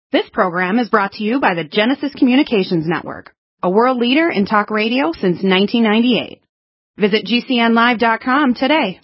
This program is brought to you by the Genesis Communications Network, a world leader in talk radio since 1998. Visit GCNlive.com today.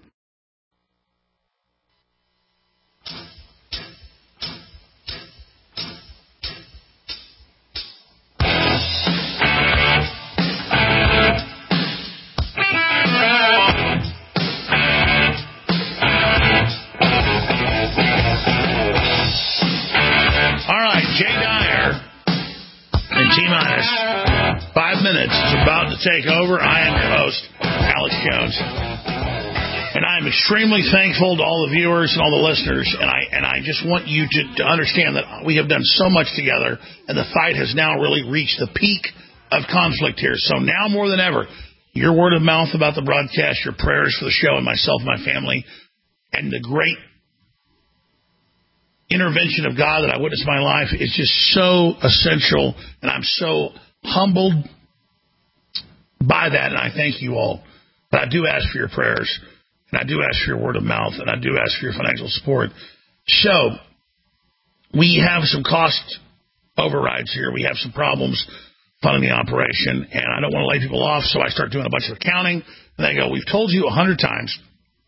Jay Dyer and T-minus 5 minutes is about to take over. I am your host, Alex Jones. And I am extremely thankful to all the viewers and all the listeners. And I just want you to understand that we have done so much together, and the fight has now really reached the peak of conflict here. So now more than ever, your word of mouth about the broadcast, your prayers for the show and myself and my family, and the great intervention of God that I witnessed in my life is just so essential, and I'm so humbled by that, and I thank you all. But I do ask for your prayers, and I do ask for your word of mouth, and I do ask for your financial support. So we have some cost overrides here. We have some problems funding the operation, and I don't want to lay people off, so I start doing a bunch of accounting, and they go, we've told you 100 times.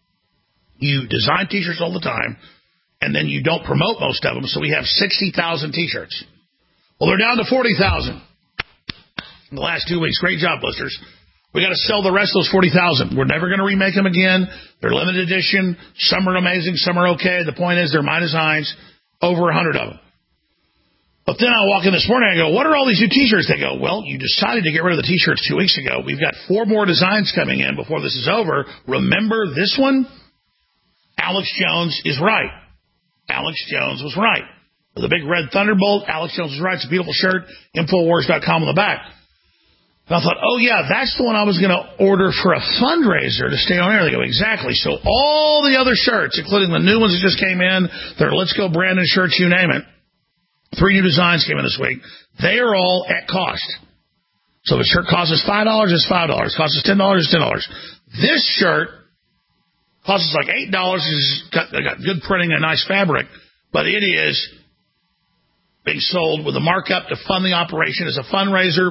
You design T-shirts all the time, and then you don't promote most of them, so we have 60,000 T-shirts. Well, they're down to 40,000 in the last 2 weeks. Great job, listeners. We got to sell the rest of those 40,000. We're never going to remake them again. They're limited edition. Some are amazing. Some are okay. The point is they're my designs, over 100 of them. But then I walk in this morning and I go, what are all these new T-shirts? They go, well, you decided to get rid of the T-shirts 2 weeks ago. We've got 4 more designs coming in before this is over. Remember this one? Alex Jones is right. Alex Jones was right. With a big red thunderbolt, Alex Jones was right. It's a beautiful shirt, Infowars.com on the back. And I thought, oh, yeah, that's the one I was going to order for a fundraiser to stay on air. They go, exactly. So all the other shirts, including the new ones that just came in, their Let's Go Brandon shirts, you name it, 3 new designs came in this week. They are all at cost. So if a shirt costs us $5, it's $5. Costs us $10, it's $10. This shirt costs us like $8. It's got good printing and nice fabric, but it is being sold with a markup to fund the operation as a fundraiser,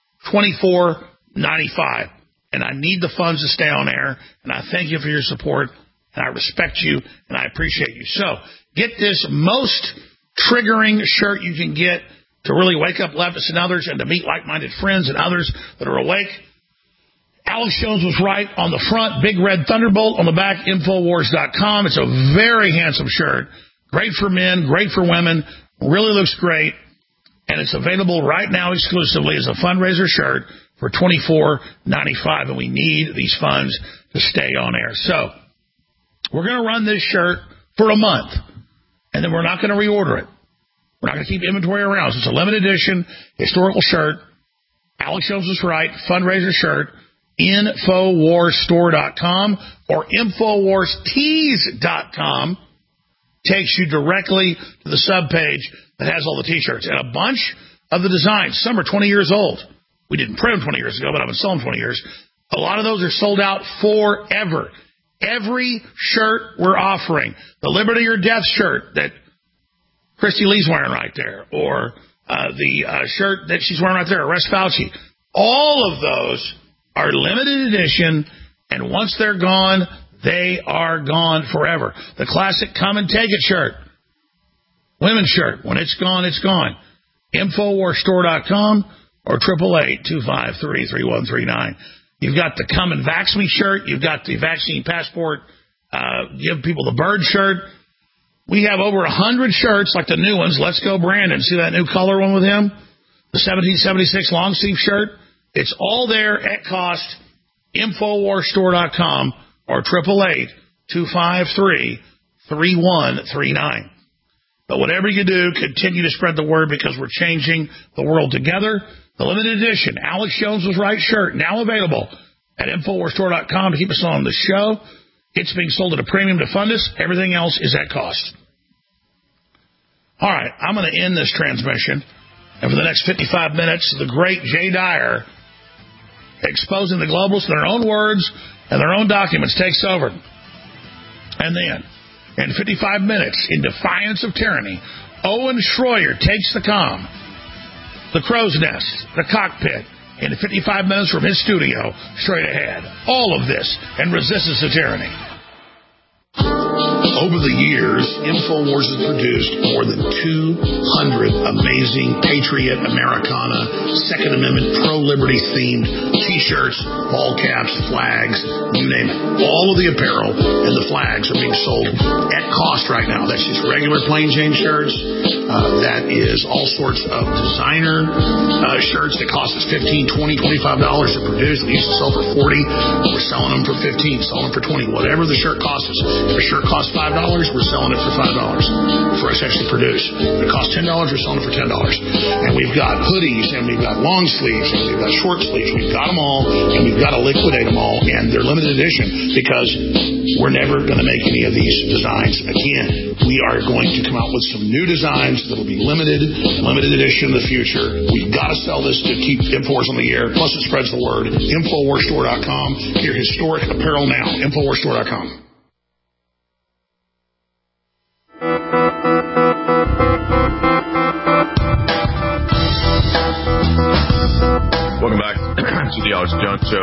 $24.95. And I need the funds to stay on air, and I thank you for your support, and I respect you, and I appreciate you. So get this most triggering shirt you can get to really wake up leftists and others and to meet like-minded friends and others that are awake. Alex Jones was right on the front, big red thunderbolt on the back, Infowars.com. It's a very handsome shirt. Great for men, great for women, really looks great. And it's available right now exclusively as a fundraiser shirt for $24.95. And we need these funds to stay on air. So we're going to run this shirt for a month, and then we're not going to reorder it. We're not going to keep inventory around. So it's a limited edition, historical shirt. Alex Jones was right, fundraiser shirt. Infowarsstore.com or InfowarsTees.com takes you directly to the subpage that has all the T-shirts. And a bunch of the designs, some are 20 years old. We didn't print them 20 years ago, but I've been selling 20 years. A lot of those are sold out forever. Every shirt we're offering, the Liberty or Death shirt that Christy Lee's wearing right there, or the shirt that she's wearing right there, Arrest Fauci, all of those are limited edition, and once they're gone, they are gone forever. The classic Come and Take It shirt, women's shirt, when it's gone, it's gone. Infowarsstore.com or 888-253-3139. You've got the Come and Vax Me shirt. You've got the Vaccine Passport, Give People the Bird shirt. We have over 100 shirts like the new ones. Let's Go Brandon. See that new color one with him? The 1776 long sleeve shirt. It's all there at cost, Infowarsstore.com or 888-253-3139. But whatever you do, continue to spread the word because we're changing the world together. The limited edition Alex Jones was right shirt, now available at Infowarsstore.com to keep us on the show. It's being sold at a premium to fund us. Everything else is at cost. All right, I'm going to end this transmission. And for the next 55 minutes, the great Jay Dyer, exposing the globalists in their own words and their own documents, takes over. And then, in 55 minutes, in defiance of tyranny, Owen Schroyer takes the comm, the crow's nest, the cockpit, in 55 minutes from his studio, straight ahead. All of this and resistance to tyranny. Over the years, InfoWars has produced more than 200 amazing Patriot, Americana, Second Amendment, pro-liberty themed T-shirts, ball caps, flags, you name it. All of the apparel and the flags are being sold at cost right now. That's just regular plain Jane shirts. That is all sorts of designer shirts that cost us $15, $20, $25 to produce. We used to sell for $40. We're selling them for $15, selling them for $20, whatever the shirt costs us. If a shirt costs $5, we're selling it for $5 for us to actually produce. If it costs $10, we're selling it for $10. And we've got hoodies, and we've got long sleeves, and we've got short sleeves. We've got them all, and we've got to liquidate them all, and they're limited edition because we're never going to make any of these designs again. We are going to come out with some new designs that will be limited edition in the future. We've got to sell this to keep InfoWars on the air. Plus, it spreads the word. InfoWarsStore.com. Your historic apparel now. InfoWarsStore.com. Welcome back to the Alex Jones Show.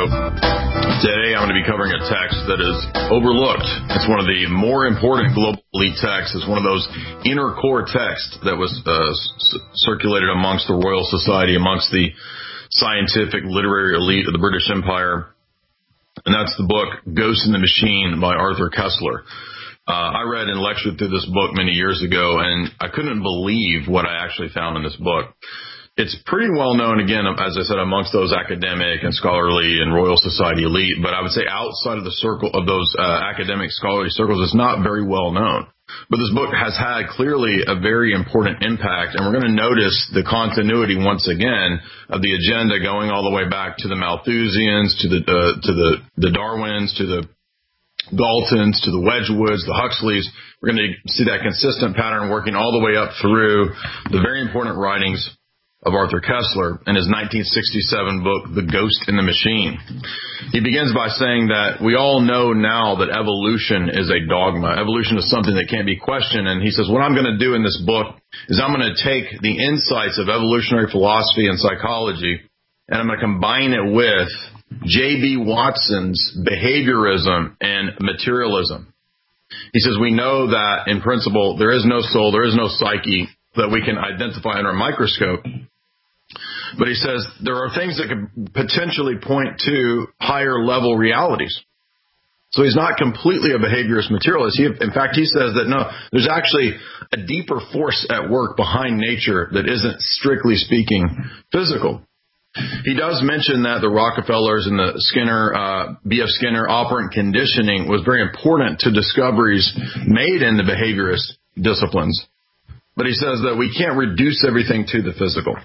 Today I'm going to be covering a text that is overlooked. It's one of the more important global elite texts. It's one of those inner core texts that was circulated amongst the Royal Society, amongst the scientific literary elite of the British Empire. And that's the book Ghost in the Machine by Arthur Koestler. I read and lectured through this book many years ago, and I couldn't believe what I actually found in this book. It's pretty well known, again, as I said, amongst those academic and scholarly and Royal Society elite, but I would say outside of the circle of those academic scholarly circles, it's not very well known. But this book has had clearly a very important impact, and we're going to notice the continuity once again of the agenda going all the way back to the Malthusians, to the Darwins, to the Galtons, to the Wedgwoods, the Huxleys. We're going to see that consistent pattern working all the way up through the very important writings of Arthur Koestler in his 1967 book, The Ghost in the Machine. He begins by saying that we all know now that evolution is a dogma. Evolution is something that can't be questioned. And he says, what I'm going to do in this book is I'm going to take the insights of evolutionary philosophy and psychology, and I'm going to combine it with J.B. Watson's behaviorism and materialism. He says, we know that in principle, there is no soul, there is no psyche that we can identify under a microscope. But he says there are things that could potentially point to higher level realities. So he's not completely a behaviorist materialist. In fact, he says that no, there's actually a deeper force at work behind nature that isn't, strictly speaking, physical. He does mention that the Rockefellers and the Skinner, B.F. Skinner operant conditioning was very important to discoveries made in the behaviorist disciplines. But he says that we can't reduce everything to the physical.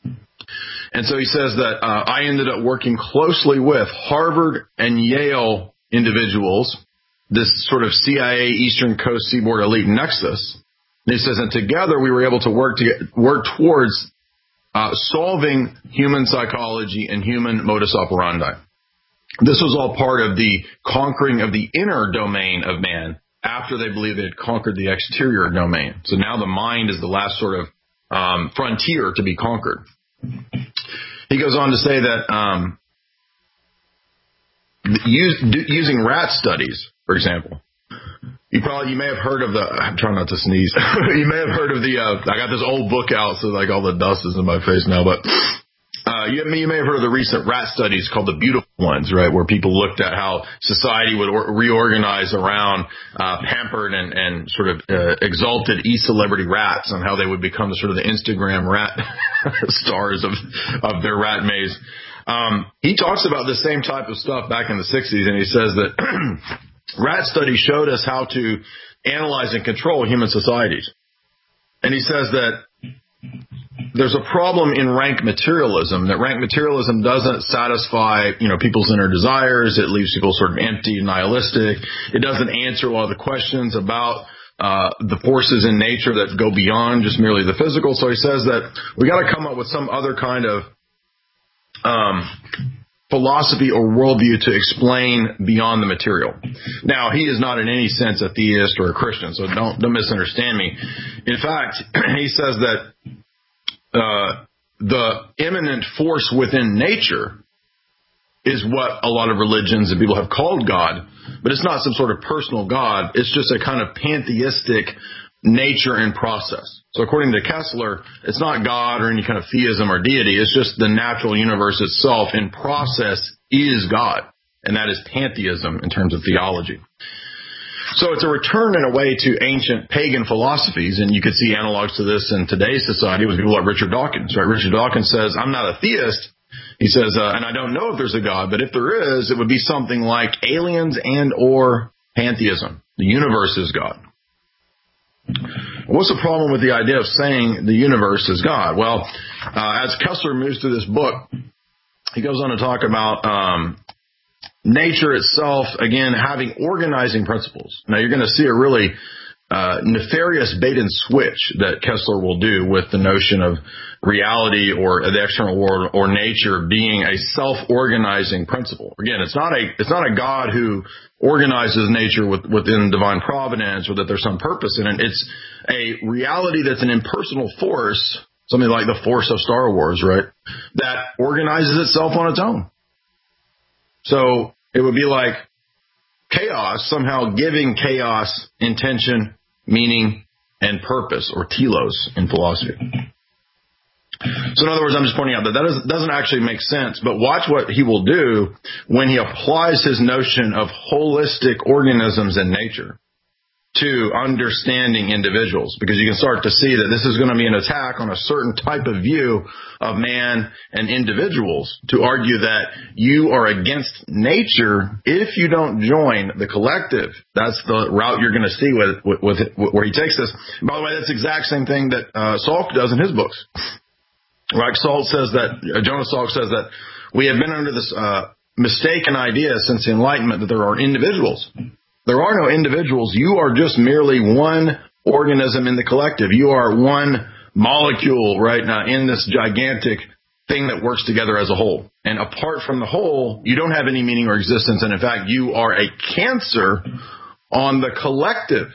And so he says that I ended up working closely with Harvard and Yale individuals, this sort of CIA Eastern Coast Seaboard elite nexus. And he says, and together we were able to work towards solving human psychology and human modus operandi. This was all part of the conquering of the inner domain of man after they believed they had conquered the exterior domain. So now the mind is the last sort of frontier to be conquered. He goes on to say that using rat studies, for example, you may have heard of I'm trying not to sneeze. You may have heard of I got this old book out, so like all the dust is in my face now, but you may have heard of the recent rat studies called the Beautiful Ones, right, where people looked at how society would reorganize around pampered and sort of exalted e-celebrity rats, and how they would become sort of the Instagram rat stars of their rat maze. He talks about the same type of stuff back in the 60s, and he says that rat studies showed us how to analyze and control human societies. And he says that there's a problem in rank materialism, that rank materialism doesn't satisfy, people's inner desires. It leaves people sort of empty, nihilistic. It doesn't answer a lot of the questions about the forces in nature that go beyond just merely the physical. So he says that we got to come up with some other kind of philosophy or worldview to explain beyond the material. Now, he is not in any sense a theist or a Christian, so don't misunderstand me. In fact, he says that the immanent force within nature is what a lot of religions and people have called God, but it's not some sort of personal God. It's just a kind of pantheistic nature and process. So according to Kessler, it's not God or any kind of theism or deity. It's just the natural universe itself in process is God. And that is pantheism in terms of theology. So it's a return in a way to ancient pagan philosophies. And you could see analogs to this in today's society with people like Richard Dawkins, right? Richard Dawkins says, I'm not a theist. He says, and I don't know if there's a God, but if there is, it would be something like aliens and or pantheism. The universe is God. What's the problem with the idea of saying the universe is God? Well, as Kessler moves through this book, he goes on to talk about nature itself, again, having organizing principles. Now, you're going to see a really nefarious bait and switch that Kessler will do with the notion of reality or the external world or nature being a self-organizing principle. Again, it's not a God who organizes nature within divine providence or that there's some purpose in it. It's a reality that's an impersonal force, something like the Force of Star Wars, right, that organizes itself on its own. So it would be like chaos somehow giving chaos intention, meaning, and purpose, or telos in philosophy. So in other words, I'm just pointing out that doesn't actually make sense, but watch what he will do when he applies his notion of holistic organisms in nature to understanding individuals, because you can start to see that this is going to be an attack on a certain type of view of man and individuals to argue that you are against nature if you don't join the collective. That's the route you're going to see with where he takes this. By the way, that's the exact same thing that Salk does in his books. Right? Jonas Salk says that we have been under this mistaken idea since the Enlightenment that there are individuals. There are no individuals. You are just merely one organism in the collective. You are one molecule, right, now in this gigantic thing that works together as a whole. And apart from the whole, you don't have any meaning or existence. And in fact, you are a cancer on the collective.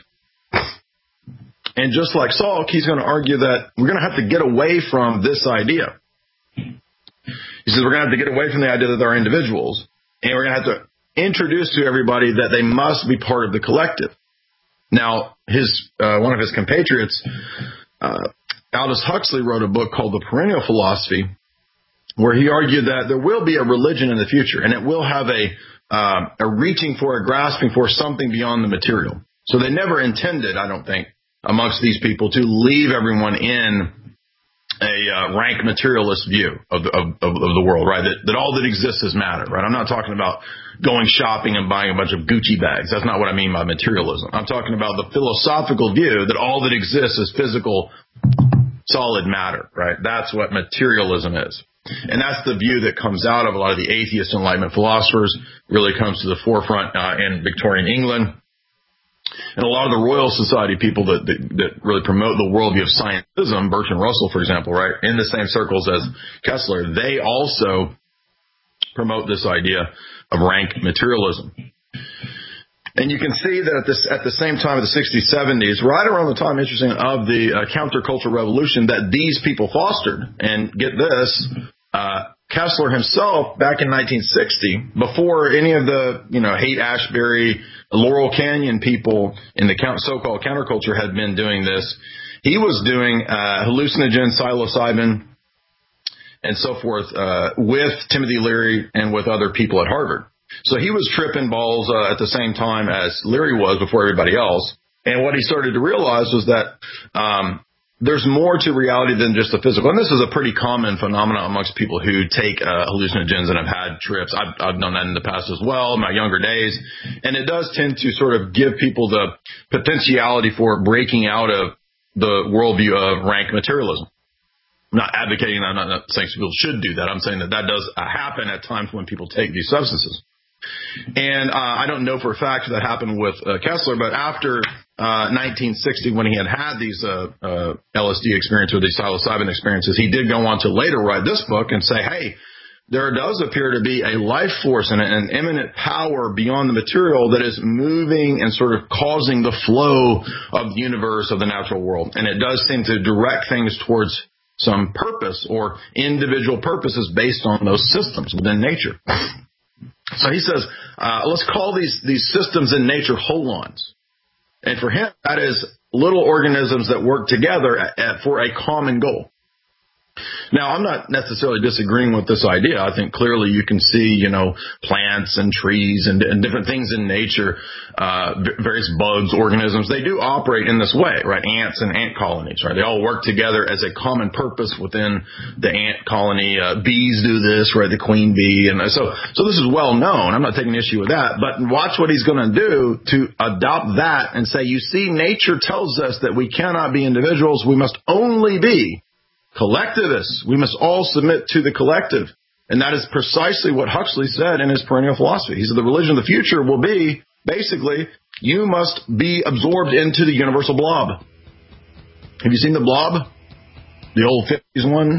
And just like Salk, he's going to argue that we're going to have to get away from this idea. He says we're going to have to get away from the idea that there are individuals, and we're going to have to introduce to everybody that they must be part of the collective. Now, one of his compatriots, Aldous Huxley, wrote a book called The Perennial Philosophy, where he argued that there will be a religion in the future, and it will have a reaching for, a grasping for something beyond the material. So they never intended, I don't think, amongst these people to leave everyone in a rank materialist view of the world, right? That all that exists is matter, right? I'm not talking about going shopping and buying a bunch of Gucci bags. That's not what I mean by materialism. I'm talking about the philosophical view that all that exists is physical, solid matter, right? That's what materialism is. And that's the view that comes out of a lot of the atheist Enlightenment philosophers, really comes to the forefront in Victorian England. And a lot of the Royal Society people that really promote the worldview of scientism, Bertrand Russell, for example, right, in the same circles as Kessler, they also promote this idea of rank materialism. And you can see that at the same time of the 60s, 70s, right around the time, interesting, of the countercultural revolution that these people fostered. And get this, Kessler himself, back in 1960, before any of the, Haight-Ashbury, Laurel Canyon people in the so-called counterculture had been doing this, he was doing hallucinogen, psilocybin, and so forth with Timothy Leary and with other people at Harvard. So he was tripping balls at the same time as Leary was before everybody else. And what he started to realize was that there's more to reality than just the physical. And this is a pretty common phenomenon amongst people who take hallucinogens and have had trips. I've done that in the past as well, in my younger days. And it does tend to sort of give people the potentiality for breaking out of the worldview of rank materialism. I'm not advocating that. I'm not saying people should do that. I'm saying that does happen at times when people take these substances. And I don't know for a fact that happened with Kessler, but after 1960, when he had these LSD experiences or these psilocybin experiences, he did go on to later write this book and say, hey, there does appear to be a life force and an immanent power beyond the material that is moving and sort of causing the flow of the universe, of the natural world. And it does seem to direct things towards some purpose or individual purposes based on those systems within nature. So he says, let's call these systems in nature holons. And for him, that is little organisms that work together for a common goal. Now, I'm not necessarily disagreeing with this idea. I think clearly you can see, plants and trees and different things in nature, various bugs, organisms, they do operate in this way, right? Ants and ant colonies, right? They all work together as a common purpose within the ant colony. Bees do this, right? The queen bee. And so this is well known. I'm not taking issue with that. But watch what he's going to do to adopt that and say, you see, nature tells us that we cannot be individuals. We must only be collectivists. We must all submit to the collective. And that is precisely what Huxley said in his perennial philosophy. He said the religion of the future will be, basically, you must be absorbed into the universal blob. Have you seen the Blob? The old 50s one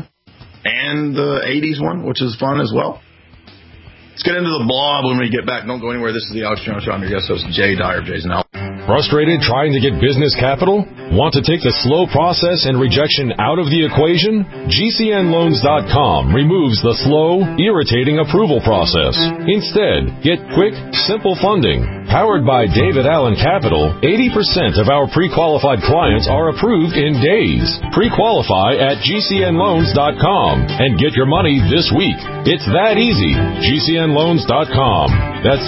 and the 80s one, which is fun as well. Let's get into the Blob when we get back. Don't go anywhere. This is the Alex Jones Show. I'm your guest host, Jay Dyer, Jason Al. Frustrated trying to get business capital? Want to take the slow process and rejection out of the equation? GCNloans.com removes the slow, irritating approval process. Instead, get quick, simple funding. Powered by David Allen Capital, 80% of our pre-qualified clients are approved in days. Pre-qualify at GCNloans.com and get your money this week. It's that easy. GCNloans.com. That's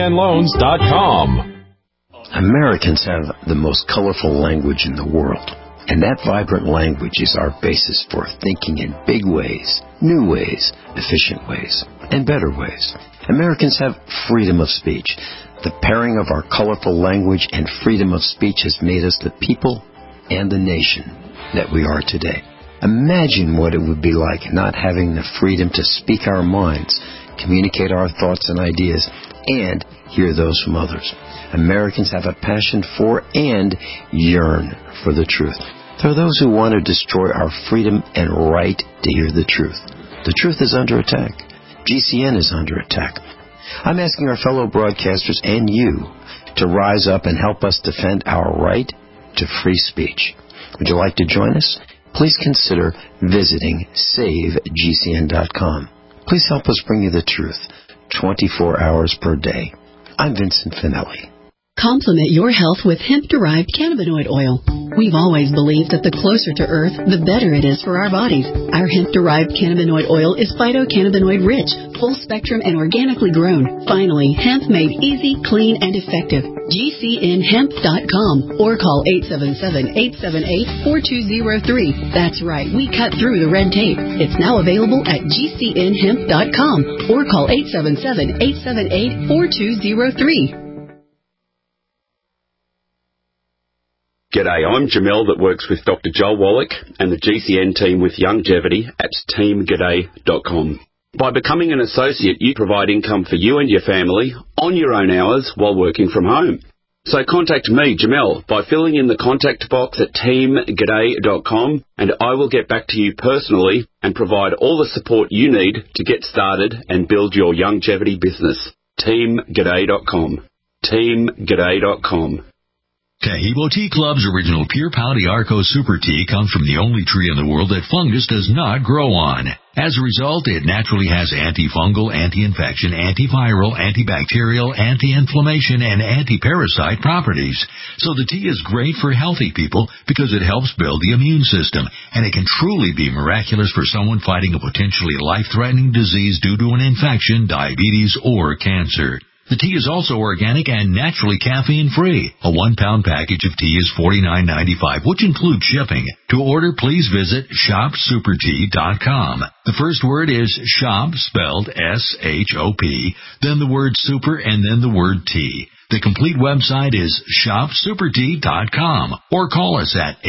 GCNloans.com. Americans have the most colorful language in the world, and that vibrant language is our basis for thinking in big ways, new ways, efficient ways, and better ways. Americans have freedom of speech. The pairing of our colorful language and freedom of speech has made us the people and the nation that we are today. Imagine what it would be like not having the freedom to speak our minds, communicate our thoughts and ideas, and hear those from others. Americans have a passion for and yearn for the truth. There are those who want to destroy our freedom and right to hear the truth. The truth is under attack. GCN is under attack. I'm asking our fellow broadcasters and you to rise up and help us defend our right to free speech. Would you like to join us? Please consider visiting SaveGCN.com. Please help us bring you the truth 24 hours per day. I'm Vincent Finelli. Complement your health with hemp-derived cannabinoid oil. We've always believed that the closer to Earth, the better it is for our bodies. Our hemp-derived cannabinoid oil is phytocannabinoid-rich, full-spectrum, and organically grown. Finally, hemp made easy, clean, and effective. GCNhemp.com or call 877-878-4203. That's right, we cut through the red tape. It's now available at GCNhemp.com or call 877-878-4203. G'day, I'm Jamel that works with Dr. Joel Wallach and the GCN team with Longevity at teamg'day.com. By becoming an associate, you provide income for you and your family on your own hours while working from home. So contact me, Jamel, by filling in the contact box at teamg'day.com and I will get back to you personally and provide all the support you need to get started and build your longevity business. teamg'day.com. teamg'day.com. Tahibo Tea Club's original Pure Pau d'Arco Super Tea comes from the only tree in the world that fungus does not grow on. As a result, it naturally has antifungal, anti-infection, antiviral, antibacterial, anti-inflammation, and anti-parasite properties. So the tea is great for healthy people because it helps build the immune system, and it can truly be miraculous for someone fighting a potentially life-threatening disease due to an infection, diabetes, or cancer. The tea is also organic and naturally caffeine-free. A 1-pound package of tea is $49.95, which includes shipping. To order, please visit shopsupertea.com. The first word is shop, spelled S-H-O-P, then the word super, and then the word tea. The complete website is shopsupertea.com or call us at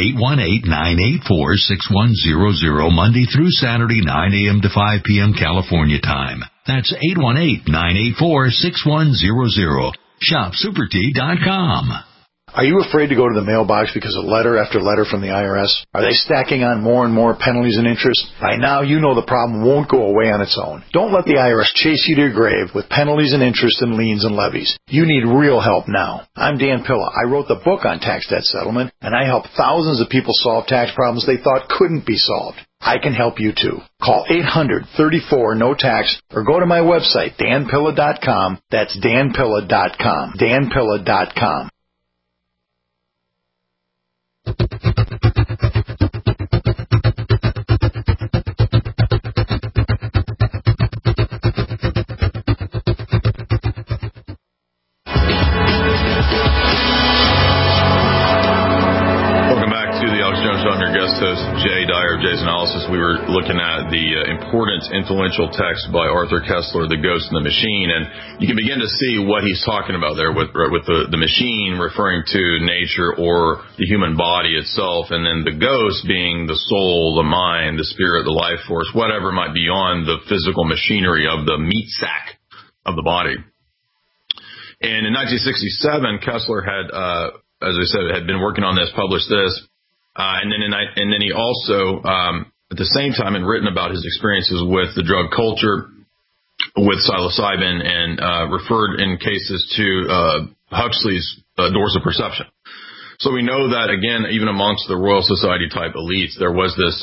818-984-6100 Monday through Saturday, 9 a.m. to 5 p.m. California time. That's 818-984-6100. Shopsupertea.com. Are you afraid to go to the mailbox because of letter after letter from the IRS? Are they stacking on more and more penalties and interest? By now, you know the problem won't go away on its own. Don't let the IRS chase you to your grave with penalties and interest and liens and levies. You need real help now. I'm Dan Pilla. I wrote the book on tax debt settlement, and I help thousands of people solve tax problems they thought couldn't be solved. I can help you too. Call 800-34-NO-TAX or go to my website, danpilla.com. That's danpilla.com. danpilla.com. I'm your guest host, Jay Dyer of Jay's Analysis. We were looking at the important, influential text by Arthur Koestler, The Ghost and the Machine, and you can begin to see what he's talking about there with the machine referring to nature or the human body itself, and then the ghost being the soul, the mind, the spirit, the life force, whatever might be on the physical machinery of the meat sack of the body. And in 1967, Koestler had, as I said, had been working on this, published this. And then he also, at the same time, had written about his experiences with the drug culture, with psilocybin, and referred in cases to Huxley's Doors of Perception. So we know that, again, even amongst the Royal Society type elites, there was this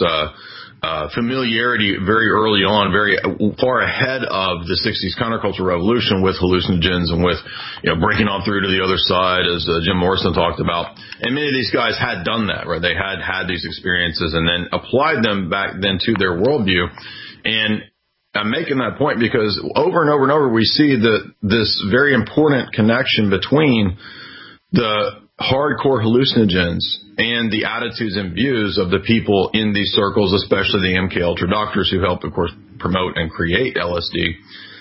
familiarity very early on, very far ahead of the 60s counterculture revolution, with hallucinogens and with, breaking on through to the other side, as Jim Morrison talked about. And many of these guys had done that, right? They had these experiences and then applied them back then to their worldview. And I'm making that point because over and over and over we see this very important connection between the hardcore hallucinogens and the attitudes and views of the people in these circles, especially the MK Ultra doctors who helped, of course, promote and create LSD,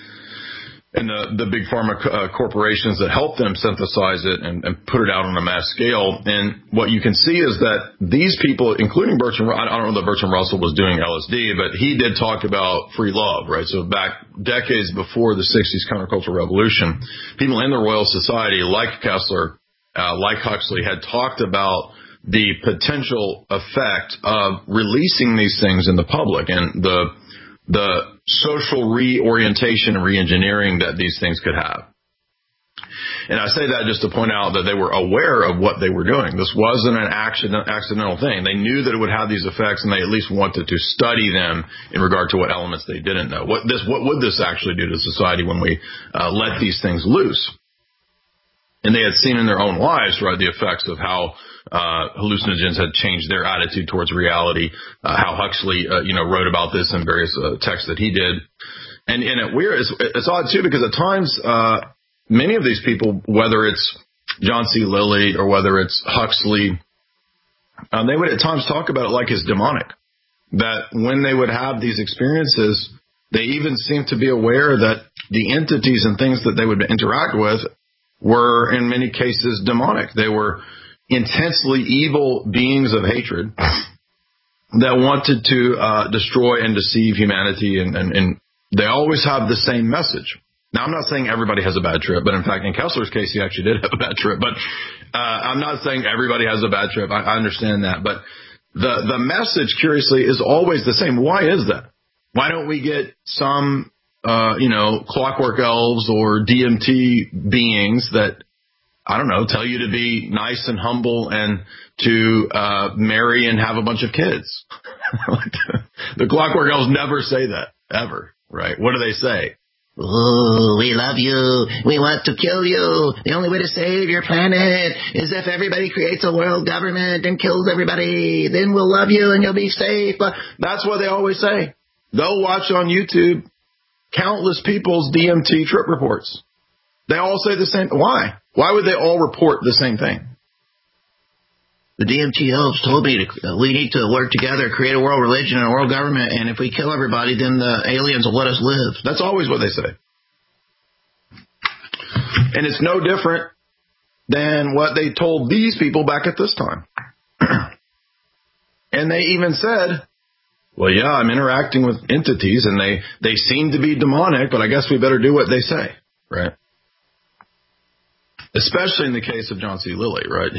and the big pharma corporations that helped them synthesize it and put it out on a mass scale. And what you can see is that these people, including Bertrand, I don't know that Bertrand Russell was doing LSD, but he did talk about free love, right? So back decades before the 60s countercultural revolution, people in the Royal Society, like Koestler, like Huxley, had talked about the potential effect of releasing these things in the public and the social reorientation and reengineering that these things could have. And I say that just to point out that they were aware of what they were doing. This wasn't an accidental thing. They knew that it would have these effects, and they at least wanted to study them in regard to what elements they didn't know. What would this actually do to society when we let these things loose? And they had seen in their own lives, right, the effects of how hallucinogens had changed their attitude towards reality. How Huxley, wrote about this in various texts that he did. And it's odd too, because at times, many of these people, whether it's John C. Lilly or whether it's Huxley, they would at times talk about it like it's demonic. That when they would have these experiences, they even seemed to be aware that the entities and things that they would interact with were in many cases demonic. They were intensely evil beings of hatred that wanted to destroy and deceive humanity, and they always have the same message. Now, I'm not saying everybody has a bad trip, but in fact, in Koestler's case, he actually did have a bad trip. But I'm not saying everybody has a bad trip. I understand that. But the message, curiously, is always the same. Why is that? Why don't we get some clockwork elves or DMT beings that, I don't know, tell you to be nice and humble and to marry and have a bunch of kids? The clockwork elves never say that, ever, right? What do they say? Ooh, we love you. We want to kill you. The only way to save your planet is if everybody creates a world government and kills everybody. Then we'll love you and you'll be safe. But that's what they always say. They'll watch on YouTube countless people's DMT trip reports. They all say the same. Why? Why would they all report the same thing? The DMT elves told me we need to work together, create a world religion and a world government, and if we kill everybody, then the aliens will let us live. That's always what they say. And it's no different than what they told these people back at this time. And they even said, well, yeah, I'm interacting with entities, and they seem to be demonic, but I guess we better do what they say, right? especially in the case of John C. Lilly, right?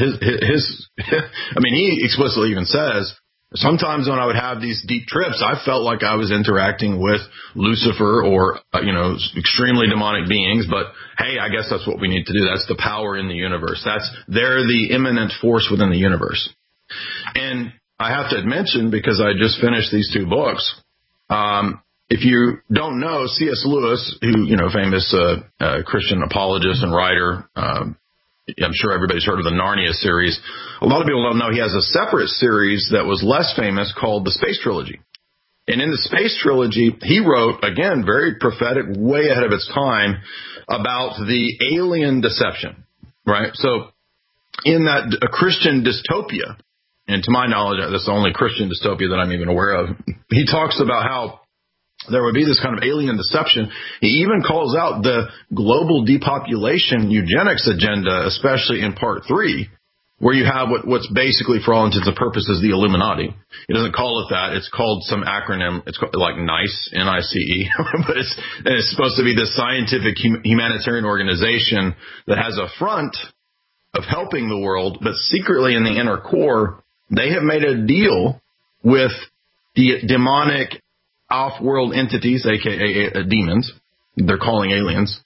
He explicitly even says, sometimes when I would have these deep trips, I felt like I was interacting with Lucifer or, extremely demonic beings. But, hey, I guess that's what we need to do. That's the power in the universe. They're the immanent force within the universe. And I have to mention, because I just finished these 2 books, if you don't know, C.S. Lewis, who, famous Christian apologist and writer, I'm sure everybody's heard of the Narnia series. A lot of people don't know he has a separate series that was less famous called the Space Trilogy. And in the Space Trilogy, he wrote, again, very prophetic, way ahead of its time, about the alien deception, right? So in that a Christian dystopia, and to my knowledge, that's the only Christian dystopia that I'm even aware of, he talks about how there would be this kind of alien deception. He even calls out the global depopulation eugenics agenda, especially in part 3, where you have what's basically, for all intents and purposes, the Illuminati. He doesn't call it that. It's called some acronym. It's called, like NICE, N-I-C-E. But it's supposed to be this scientific humanitarian organization that has a front of helping the world, but secretly in the inner core, they have made a deal with the demonic off-world entities, a.k.a. demons, they're calling aliens,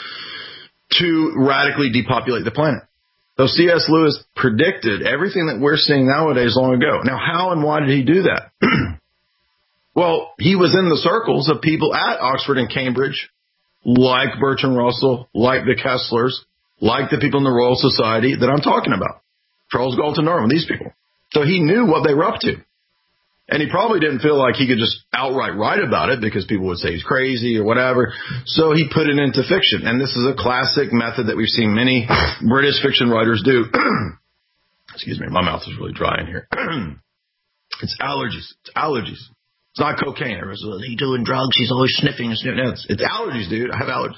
to radically depopulate the planet. So C.S. Lewis predicted everything that we're seeing nowadays long ago. Now, how and why did he do that? Well, he was in the circles of people at Oxford and Cambridge, like Bertrand Russell, like the Kesslers, like the people in the Royal Society that I'm talking about, Charles Galton Darwin, these people. So he knew what they were up to. And he probably didn't feel like he could just outright write about it because people would say he's crazy or whatever. So he put it into fiction. And this is a classic method that we've seen many British fiction writers do. Excuse me, my mouth is really dry in here. It's allergies. It's allergies. It's not cocaine. Everyone's like, he's doing drugs. He's always sniffing and sniffing. No, it's allergies, dude. I have allergies.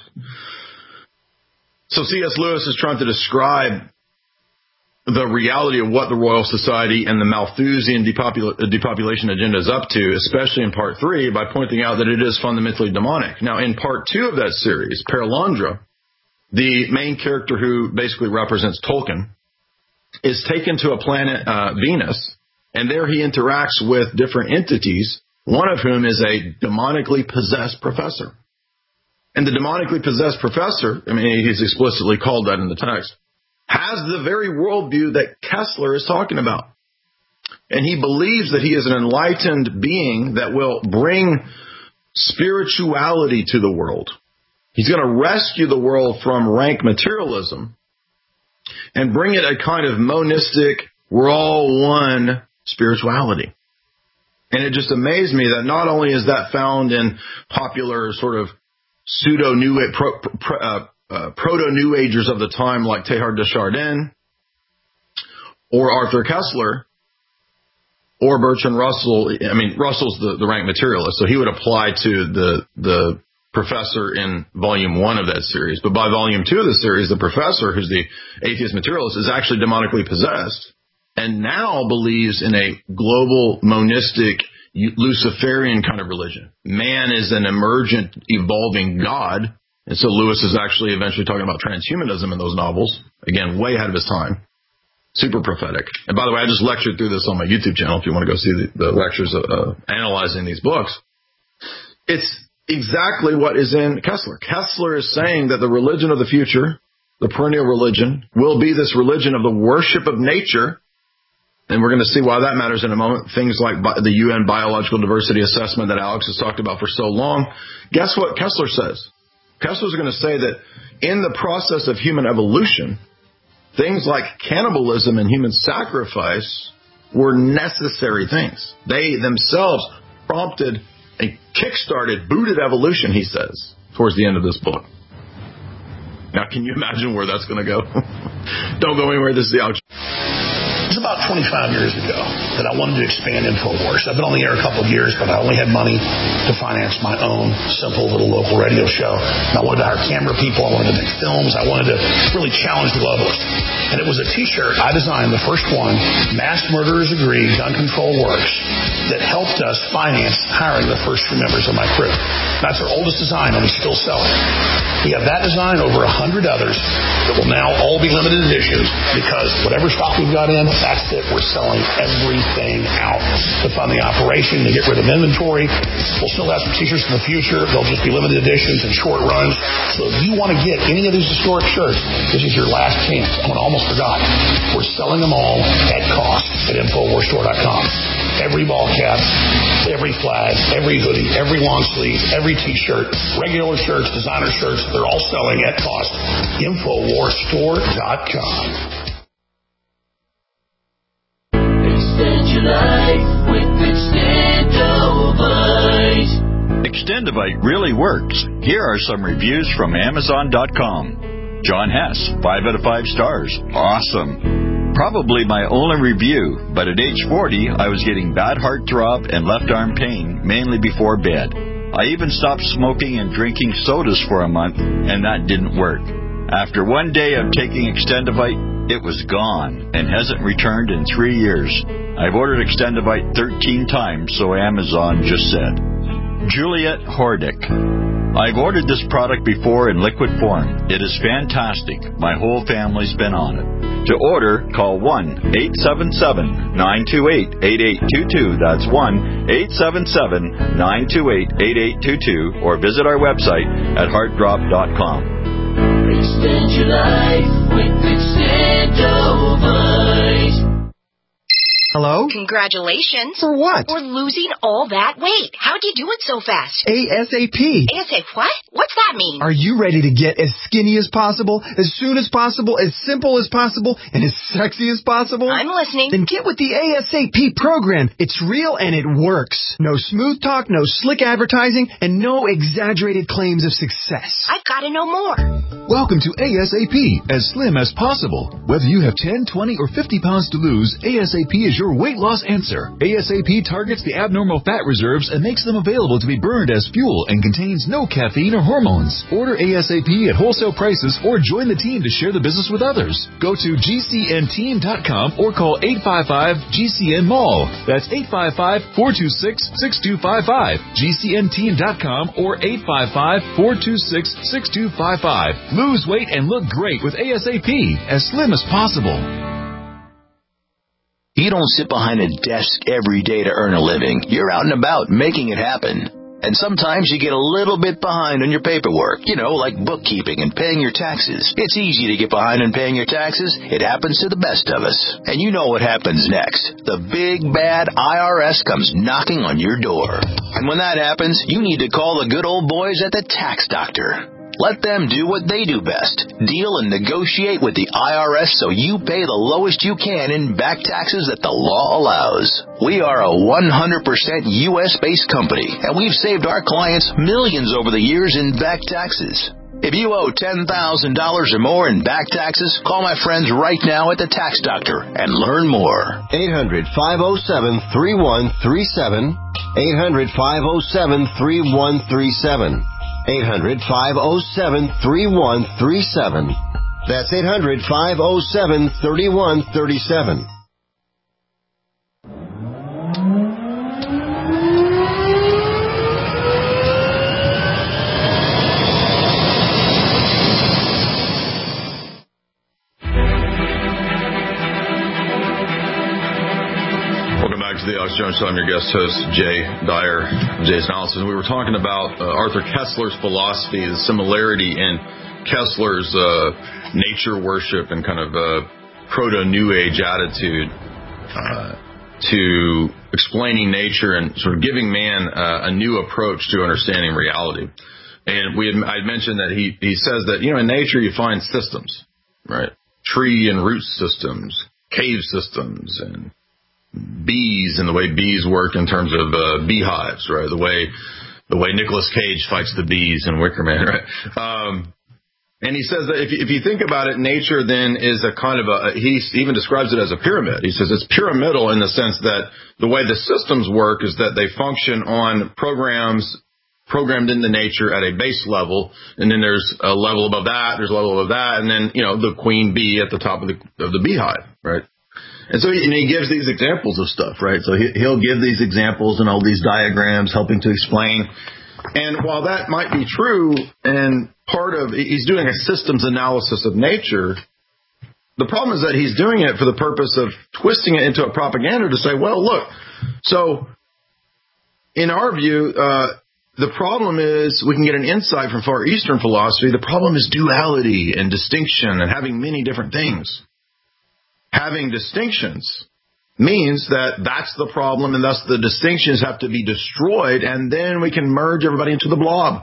So C.S. Lewis is trying to describe the reality of what the Royal Society and the Malthusian depopulation agenda is up to, especially in part 3, by pointing out that it is fundamentally demonic. Now, in part 2 of that series, Perelandra, the main character who basically represents Tolkien, is taken to a planet, Venus, and there he interacts with different entities, one of whom is a demonically possessed professor. And the demonically possessed professor, he's explicitly called that in the text, has the very worldview that Kessler is talking about. And he believes that he is an enlightened being that will bring spirituality to the world. He's going to rescue the world from rank materialism and bring it a kind of monistic, we're all one spirituality. And it just amazed me that not only is that found in popular sort of pseudo-new proto-New Agers of the time like Teilhard de Chardin or Arthur Kessler or Bertrand Russell. Russell's the rank materialist, so he would apply to the professor in volume 1 of that series. But by volume 2 of the series, the professor, who's the atheist materialist, is actually demonically possessed and now believes in a global monistic Luciferian kind of religion. Man is an emergent, evolving God. And so Lewis is actually eventually talking about transhumanism in those novels. Again, way ahead of his time. Super prophetic. And by the way, I just lectured through this on my YouTube channel if you want to go see the lectures analyzing these books. It's exactly what is in Kessler. Kessler is saying that the religion of the future, the perennial religion, will be this religion of the worship of nature. And we're going to see why that matters in a moment. Things like the UN biological diversity assessment that Alex has talked about for so long. Guess what Kessler says? Kessler's going to say that in the process of human evolution, things like cannibalism and human sacrifice were necessary things. They themselves prompted and kickstarted, booted evolution, he says, towards the end of this book. Now, can you imagine where that's going to go? Don't go anywhere. This is the Alex. It's about 25 years ago that I wanted to expand InfoWars. I've been on the air a couple of years, but I only had money to finance my own simple little local radio show. And I wanted to hire camera people. I wanted to make films. I wanted to really challenge the globalists. And it was a T-shirt I designed, the first one, Mass Murderers Agree, Gun Control Works, that helped us finance hiring the first 3 members of my crew. That's our oldest design, and we still sell it. We have that design, over 100 others that will now all be limited editions, because whatever stock we've got in, that's it. We're selling everything out to fund the operation, to get rid of inventory. We'll still have some T-shirts in the future. They'll just be limited editions and short runs. So if you want to get any of these historic shirts, this is your last chance. I almost forgot. We're selling them all at cost at InfoWarsStore.com. Every ball cap, every flag, every hoodie, every long sleeve, every T-shirt, regular shirts, designer shirts, they're all selling at cost. InfoWarsStore.com. Extend your life with Extendovite. Extendovite really works. Here are some reviews from Amazon.com. John Hess, 5 out of 5 stars. Awesome. Probably my only review, but at age 40, I was getting bad heartthrob and left arm pain, mainly before bed. I even stopped smoking and drinking sodas for a month, and that didn't work. After one day of taking Extendovite, it was gone and hasn't returned in 3 years. I've ordered Extendovite 13 times, so Amazon just said. Juliet Hordick. I've ordered this product before in liquid form. It is fantastic. My whole family's been on it. To order, call 1-877-928-8822. That's 1-877-928-8822. Or visit our website at heartdrop.com. Extend your life with Extendovite. Hello? Congratulations. For what? For losing all that weight. How'd you do it so fast? ASAP. ASAP what? What's that mean? Are you ready to get as skinny as possible, as soon as possible, as simple as possible, and as sexy as possible? I'm listening. Then get with the ASAP program. It's real and it works. No smooth talk, no slick advertising, and no exaggerated claims of success. I've got to know more. Welcome to ASAP, as slim as possible. Whether you have 10, 20, or 50 pounds to lose, ASAP is your weight loss answer. ASAP targets the abnormal fat reserves and makes them available to be burned as fuel and contains no caffeine or hormones. Order ASAP at wholesale prices or join the team to share the business with others. Go to GCNteam.com or call 855-GCN-MALL. That's 855-426-6255. GCNteam.com or 855-426-6255. Lose weight and look great with ASAP, as slim as possible. You don't sit behind a desk every day to earn a living. You're out and about making it happen. And sometimes you get a little bit behind on your paperwork, like bookkeeping and paying your taxes. It's easy to get behind on paying your taxes. It happens to the best of us. And you know what happens next. The big, bad IRS comes knocking on your door. And when that happens, you need to call the good old boys at the Tax Doctor. Let them do what they do best. Deal and negotiate with the IRS so you pay the lowest you can in back taxes that the law allows. We are a 100% U.S.-based company, and we've saved our clients millions over the years in back taxes. If you owe $10,000 or more in back taxes, call my friends right now at the Tax Doctor and learn more. 800-507-3137. 800-507-3137. 800-507-3137. That's 800-507-3137. Welcome back to the Alex Jones Show. I'm your guest host, Jay Dyer, Jay's Analysis. We were talking about Arthur Koestler's philosophy, the similarity in Koestler's nature worship and kind of proto-New Age attitude to explaining nature and sort of giving man a new approach to understanding reality. And I mentioned that he says that, in nature you find systems, right? Tree and root systems, cave systems, and bees and the way bees work in terms of beehives, right? The way Nicolas Cage fights the bees in Wicker Man, right? And he says that if you think about it, nature then is a kind of he even describes it as a pyramid. He says it's pyramidal in the sense that the way the systems work is that they function on programmed into nature at a base level, and then there's a level above that, there's a level above that, and then, the queen bee at the top of the beehive, right? And so he gives these examples of stuff, right? So he'll give these examples and all these diagrams helping to explain. And while that might be true, and he's doing a systems analysis of nature, the problem is that he's doing it for the purpose of twisting it into a propaganda to say, well, look, so in our view, the problem is we can get an insight from Far Eastern philosophy. The problem is duality and distinction and having many different things. Having distinctions means that that's the problem, and thus the distinctions have to be destroyed, and then we can merge everybody into the blob.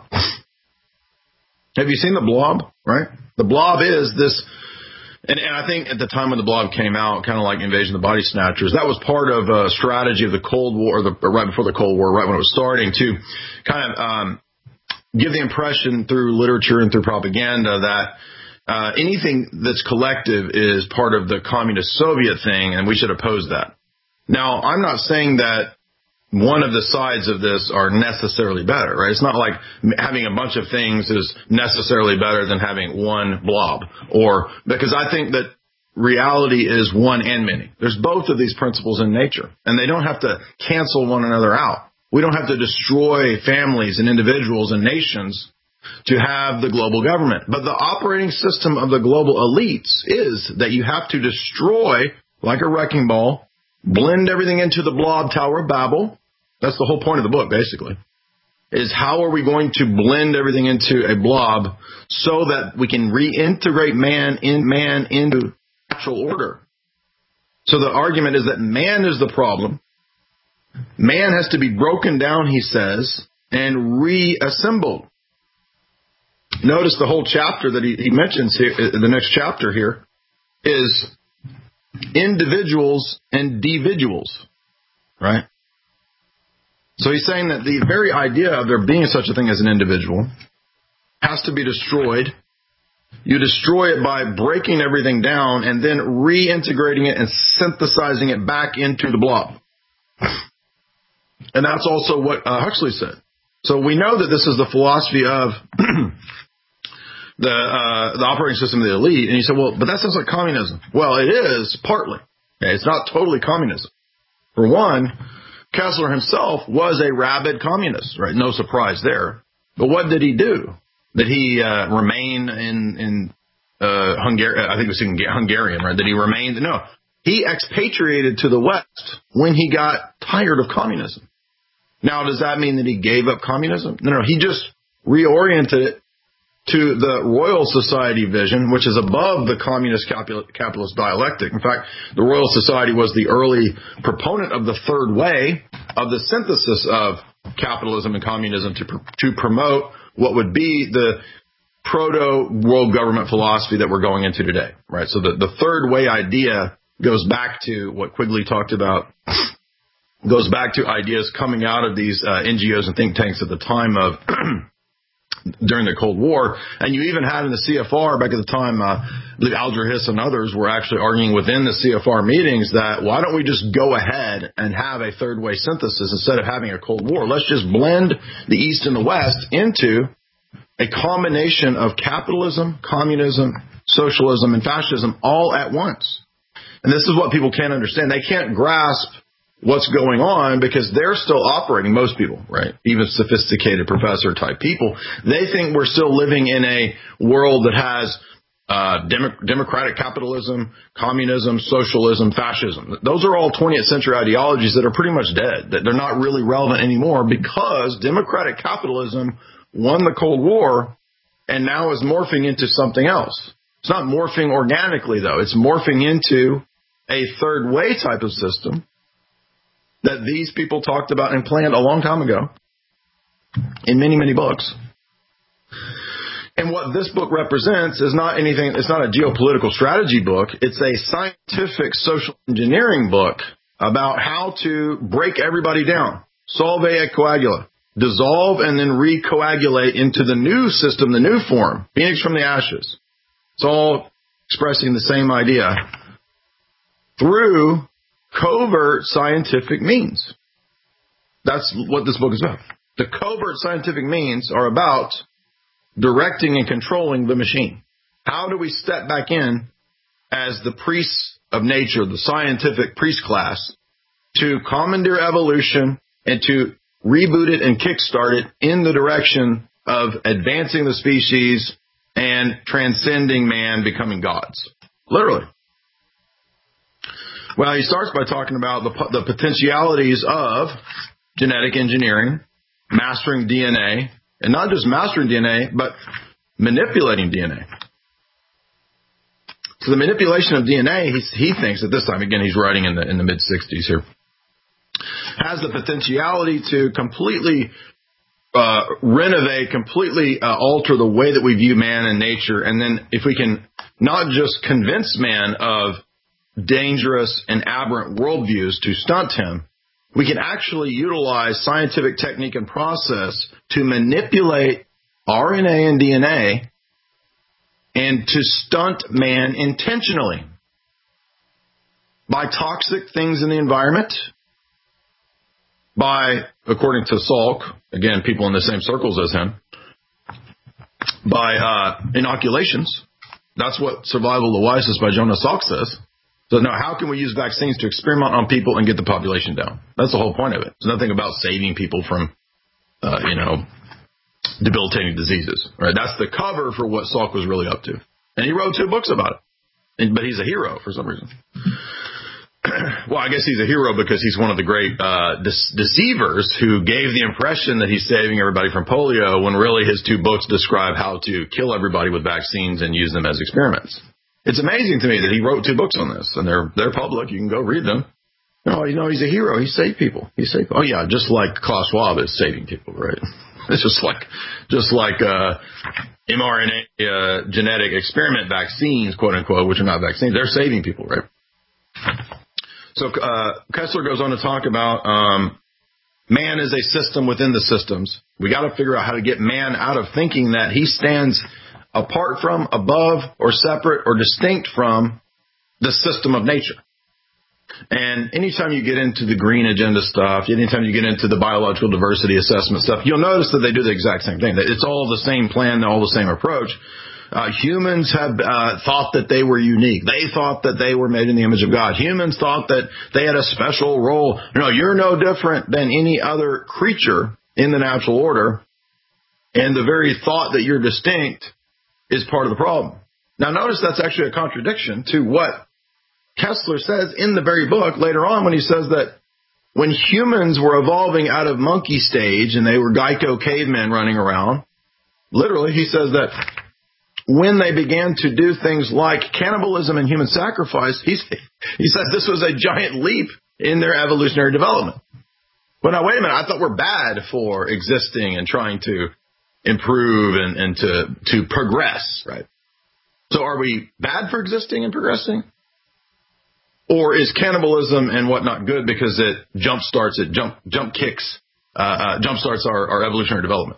Have you seen the blob, right? The blob is this, and I think at the time when the blob came out, kind of like Invasion of the Body Snatchers, that was part of a strategy of the Cold War, or right before the Cold War, right when it was starting, to kind of give the impression through literature and through propaganda that anything that's collective is part of the communist Soviet thing, and we should oppose that. Now, I'm not saying that one of the sides of this are necessarily better, right? It's not like having a bunch of things is necessarily better than having one blob, because I think that reality is one and many. There's both of these principles in nature, and they don't have to cancel one another out. We don't have to destroy families and individuals and nations to have the global government. But the operating system of the global elites is that you have to destroy, like a wrecking ball, blend everything into the blob Tower of Babel. That's the whole point of the book, basically, is how are we going to blend everything into a blob so that we can reintegrate man into natural order. So the argument is that man is the problem. Man has to be broken down, he says, and reassembled. Notice the whole chapter that he mentions here, the next chapter here, is individuals and individuals, right? So he's saying that the very idea of there being such a thing as an individual has to be destroyed. You destroy it by breaking everything down and then reintegrating it and synthesizing it back into the blob. And that's also what Huxley said. So we know that this is the philosophy of the operating system of the elite. And you say, well, but that sounds like communism. Well, it is partly. Okay, it's not totally communism. For one, Kessler himself was a rabid communist, right? No surprise there. But what did he do? Did he remain in Hungary? I think it was Hungarian, right? Did he remain? No. He expatriated to the West when he got tired of communism. Now, does that mean that he gave up communism? No. He just reoriented it to the Royal Society vision, which is above the communist capitalist dialectic. In fact, the Royal Society was the early proponent of the third way, of the synthesis of capitalism and communism to promote what would be the proto-world government philosophy that we're going into today, right? So the third way idea goes back to what Quigley talked about, goes back to ideas coming out of these NGOs and think tanks at the time of during the Cold War. And you even had in the CFR back at the time, I believe Alger Hiss and others were actually arguing within the CFR meetings that why don't we just go ahead and have a third way synthesis instead of having a Cold War? Let's just blend the East and the West into a combination of capitalism, communism, socialism, and fascism all at once. And this is what people can't understand. They can't grasp what's going on because they're still operating, most people, right? Even sophisticated professor type people, they think we're still living in a world that has democratic capitalism, communism, socialism, fascism. Those are all 20th century ideologies that are pretty much dead, that they're not really relevant anymore because democratic capitalism won the Cold War and now is morphing into something else. It's not morphing organically, though. It's morphing into a third way type of system that these people talked about and planned a long time ago in many, many books. And what this book represents is not anything, it's not a geopolitical strategy book. It's a scientific social engineering book about how to break everybody down. Solve et coagula. dissolve and then recoagulate into the new system, the new form, Phoenix from the ashes. It's all expressing the same idea through covert scientific means. That's what this book is about. The covert scientific means are about directing and controlling the machine. How do we step back in as the priests of nature, the scientific priest class, to commandeer evolution and to reboot it and kickstart it in the direction of advancing the species and transcending man, becoming gods? Literally. Well, he starts by talking about the potentialities of genetic engineering, mastering DNA, and not just mastering DNA, but manipulating DNA. So the manipulation of DNA, he thinks at this time, again, he's writing in the mid-60s here, has the potentiality to completely renovate, completely alter the way that we view man and nature. And then if we can not just convince man of dangerous and aberrant worldviews to stunt him, we can actually utilize scientific technique and process to manipulate RNA and DNA and to stunt man intentionally by toxic things in the environment, by, according to Salk, again, people in the same circles as him, by inoculations. That's what Survival of the Wisest by Jonas Salk says. So now how can we use vaccines to experiment on people and get the population down? That's the whole point of it. It's nothing about saving people from, debilitating diseases. Right? That's the cover for what Salk was really up to. And he wrote 2 books about it. But he's a hero for some reason. Well, I guess he's a hero because he's one of the great deceivers who gave the impression that he's saving everybody from polio when really his 2 books describe how to kill everybody with vaccines and use them as experiments. It's amazing to me that he wrote 2 books on this, and they're public. You can go read them. He's a hero. He saved people. Oh yeah, just like Klaus Schwab is saving people, right? It's just like mRNA genetic experiment vaccines, quote unquote, which are not vaccines. They're saving people, right? So Kessler goes on to talk about man is a system within the systems. We got to figure out how to get man out of thinking that he stands apart from, above, or separate, or distinct from the system of nature. And anytime you get into the green agenda stuff, anytime you get into the biological diversity assessment stuff, you'll notice that they do the exact same thing. It's all the same plan, all the same approach. Humans have thought that they were unique. They thought that they were made in the image of God. Humans thought that they had a special role. No, you're no different than any other creature in the natural order. And the very thought that you're distinct is part of the problem. Now, notice that's actually a contradiction to what Kessler says in the very book later on when he says that when humans were evolving out of monkey stage and they were Geico cavemen running around, literally, he says that when they began to do things like cannibalism and human sacrifice, he says this was a giant leap in their evolutionary development. Well, now, wait a minute. I thought we're bad for existing and trying to improve and to progress, right? So are we bad for existing and progressing? Or is cannibalism and whatnot good because it jumpstarts our evolutionary development?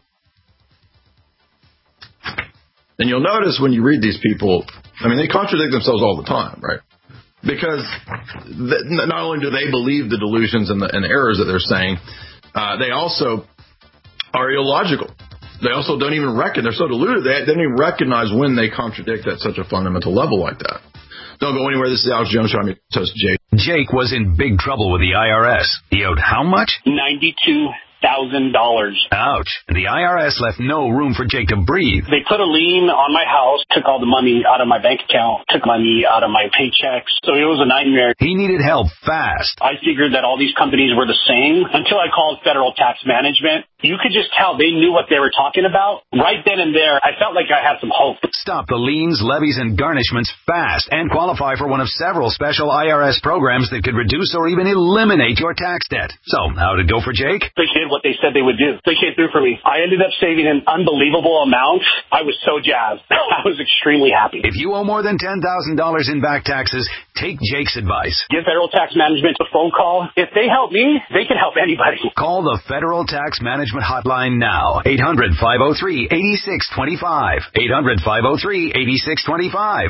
And you'll notice when you read these people, they contradict themselves all the time, right? Because not only do they believe the delusions and the errors that they're saying, they also are illogical. They also don't even they're so deluded, they don't even recognize when they contradict at such a fundamental level like that. Don't go anywhere. This is Alex Jones. I'm your host, Jake. Jake was in big trouble with the IRS. He owed how much? $92,000. Ouch. The IRS left no room for Jake to breathe. They put a lien on my house, took all the money out of my bank account, took money out of my paychecks. So it was a nightmare. He needed help fast. I figured that all these companies were the same until I called Federal Tax Management. You could just tell they knew what they were talking about. Right then and there, I felt like I had some hope. Stop the liens, levies, and garnishments fast and qualify for one of several special IRS programs that could reduce or even eliminate your tax debt. So, how did it go for Jake? They did what they said they would do. They came through for me. I ended up saving an unbelievable amount. I was so jazzed. I was extremely happy. If you owe more than $10,000 in back taxes, Take Jake's advice. Give Federal Tax Management a phone call. If they help me, they can help anybody. Call the Federal Tax Management Hotline now. 800-503-8625. 800-503-8625.